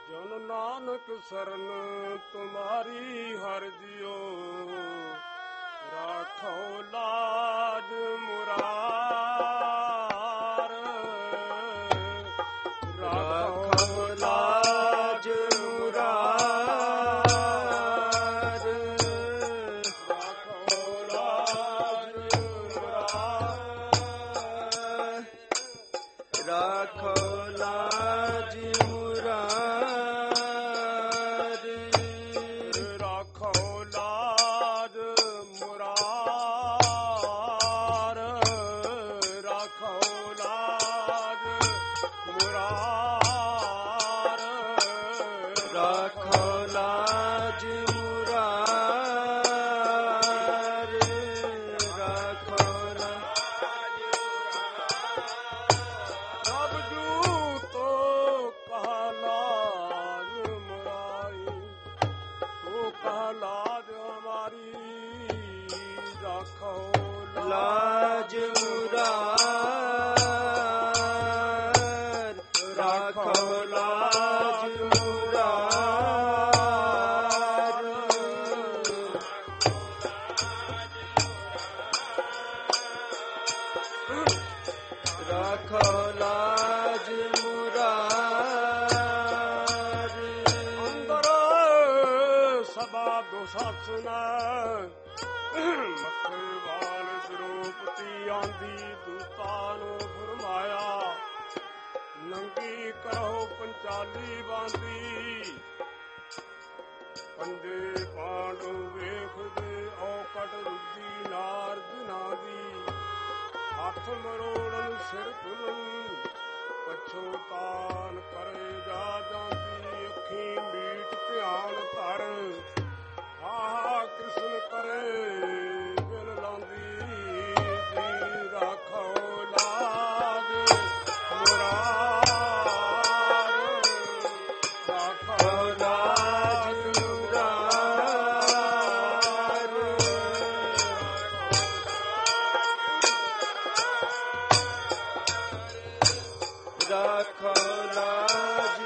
ਜਨ ਨਾਨਕ ਸਰਨ ਤੁਮਾਰੀ ਹਰਿ ਜਿਉ, ਰਾਖੋ ਲਾਜ ਮੁਰਾਰ, ਰਾਖੋ ਲਾਜ ਮੁਰਾਰ, ਰਾਖੋ ਲਾਜ ਮੁਰਾਰ, ਰਾਖੋ ਲਾਜ ਲਾਜ ਮੁਰਾਰ, ਰਾਖੋ ਲਾਜ ਮੁਰਾਰ, ਰਾਖੋ ਲਾਜ ਮੁਰਾਰ। ਅੰਦਰ ਸਦਾ ਦੁਸਾਸਨ ਮੱਥੇ ਵਾਲ ਸਰੂਪਤੀ ਆਂਦੀ ਦੂਤਾਂ ਨੂੰ ਫਰਮਾਇਆ, ਨੰਗੀ ਕਰੋ ਪੰਚਾਲੀ ਬਾਂਦੀ। ਪੰਜੇ ਪਾਂਡੂ ਵੇਖਦੇ ਔਕਟ ਰੁੱਦੀ ਨਾਰਜਨਾ ਦੀ, ਹੱਥ ਮਰੋੜਨ ਸਿਰ ਧੁਲਨ ਪਛੋਤਾਨ ਕਰੇ ਜਾ ਜਾਂਦੀ। ਅੱਖੀ ਮੀਟ ਧਿਆਨ ਧਰ ਆਹਾ ਕ੍ਰਿਸ਼ਨ ਕਰੇ ਬਿਨ ਲਾਂਦੀ ਜੀ। ਰਾਖੋ ਲਾਜ ਮੁਰਾਰ, ਰਾਖੋ ਲਾਜ ਮੁਰਾਰ, ਰਾਖੋ ਲਾਜ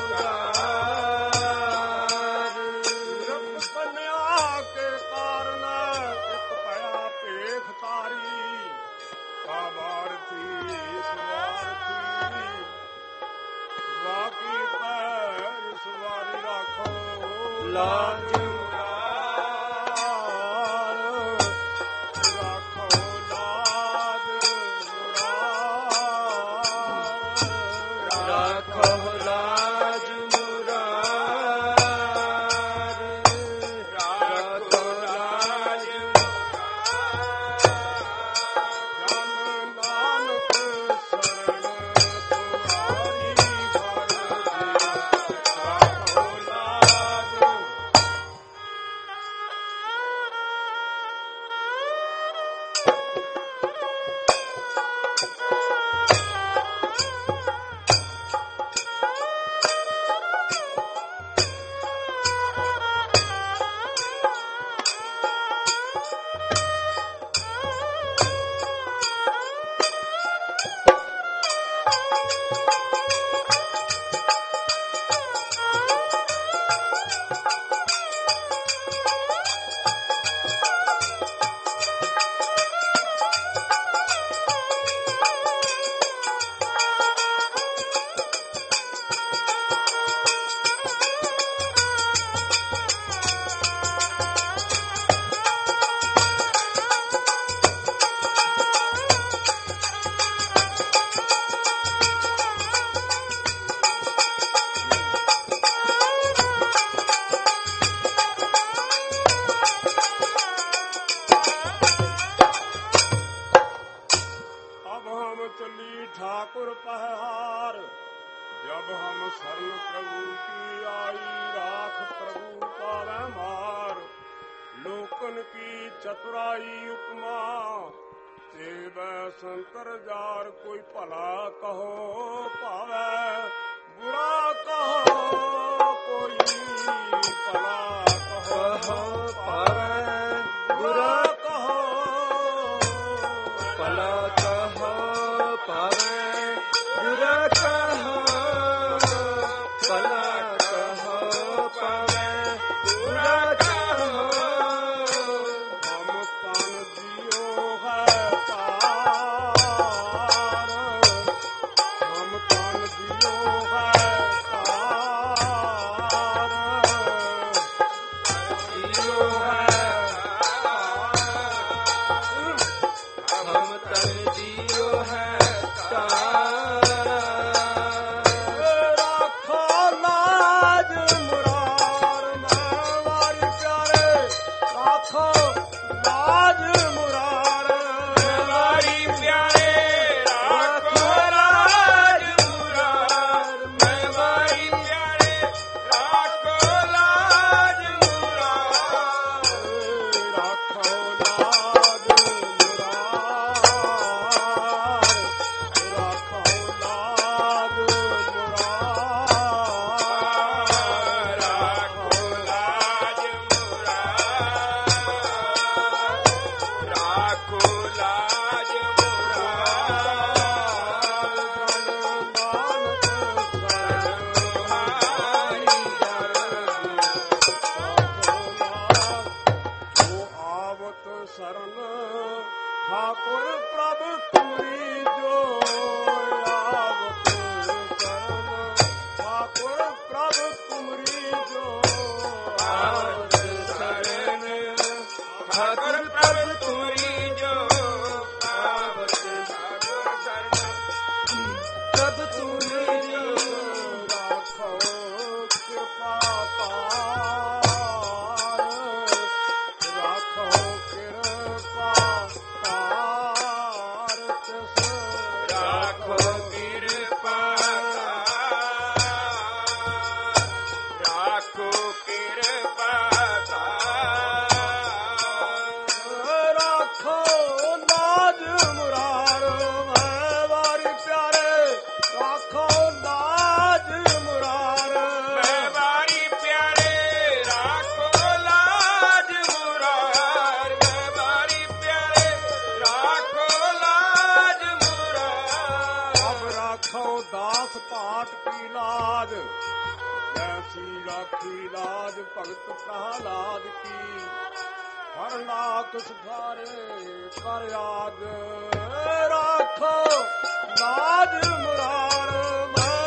ਮੁਰਾਰ। ਕੰਨਿਆ ਕੇ ਕਾਰਨ ਇੱਕ ਪਿਆ ਭੇਖ ਤਾਰੀ, ਕਾਬਾਰਥੀ ਸਵਾਰਥੀ ਵਾਕੀ ਪੈਰ ਸਵਾਰੀ। ਰਾਖੋ ਲਾਜ ਮੁਰਾਰ, ਰਾਖੋ ਲਾਜ ਮੁਰਾਰ, ਰਾਖੋ ਲਾਜ ਮੁਰਾਰ, ਰਾਖੋ ਲਾਜ ठाकुर पहार। जब हम शरण प्रभु की आई, राख प्रभु पावे मार। लोकन की चतुराई उपमा, सेवै शंकर जार। कोई भला कहो पावे, बुरा कहो कोई भला कहो पावे, बुरा कहो भला कहो पावे, बुरा कहो भला कहो ਦਿਓ ਹੈ ਤਾਰ ਦਿਓ ਹੈ ਹਮ ਤਨ ਦਿਓ ਹੈ ਤਾਰ ਰਾਖੋ ਲਾਜ ਮੁਰਾਰ ਮੈਂ ਵਾਰੀ ਪਿਆਰੇ ਰਾਖੋ ਲਾਜ ਮੁਰਾਰ ਵਾਰੀ ਪਿਆਰੇ ਰਾਖੋ ਲਾਜ ਮੁਰਾਰ ਮੈਂ ਵਾਰੀ ਪਿਆਰੇ ਰਾਖੋ ਲਾਜ ਮੁਰਾਰ ਰਾਖੋ ਲਾਜ ਮੁਰਾਰ ਰਾਖੋ ਲਾਜ ਮੁਰਾਰ ਰਾਖੋ ਲਾਜ ਮੁਰਾਰ ਰਾਖੋ ਲਾਜ ਸਰਨ ਠਾਕੁਰ ਪ੍ਰਭ ਤੁਮਰੀ ਜੋ ਆਵਤ ਸਰਨ ਠਾਕੁਰ ਪ੍ਰਭ ਤੁਮਰੀ ਜੋ ਆਵਤ ਸਰਨ ਠਾਕੁਰ ਪ੍ਰਭ ਤੁਮਰੀ ਜੋ ਆਵਤ ਠਾਕੁਰ ਸਰਨ ਪ੍ਰਭ ਤੁਮਰੀ ਜੋ ਰਾਖੋ ਕਿਰਪਾ ਪਾਰ ਰਾਖੋ ਕਿਰਪਾ ਪਾਰ ਤਿਸ ਰਾਖੋ ਕਿਰਪਾ ਰਾਖੋ ਕਿਰਪਾ ਰਾਖੋ ਲਾਜ ਮੁਰਾਰ ਮੈਂ ਵਾਰੀ ਪਿਆਰੇ ਰਾਖੋ ਲਾਜ ਮੁਰਾਰ ਮੈਂ ਵਾਰੀ ਪਿਆਰੇ ਰਾਖੋ ਲਾਜ ਮੁਰਾਰ ਮੈਂ ਵਾਰੀ ਪਿਆਰੇ ਰਾਖੋ ਲਾਜ ਮੁਰਾਰ ਅਬ ਰਾਖੋ ਦਾਸ ਪਾਟ ਕੀ ਲਾਜ ਐਸੀ ਰਾਖੀ ਲਾਜ ਭਗਤ ਪ੍ਰਹਲਾਦ ਕੀ ਹਰ ਨਾਕ ਸੁਖਾਰੇ ਕਰ ਆਜ ਰਾਖੋ ਲਾਜ ਮੁਰਾਰ ਮੈਂ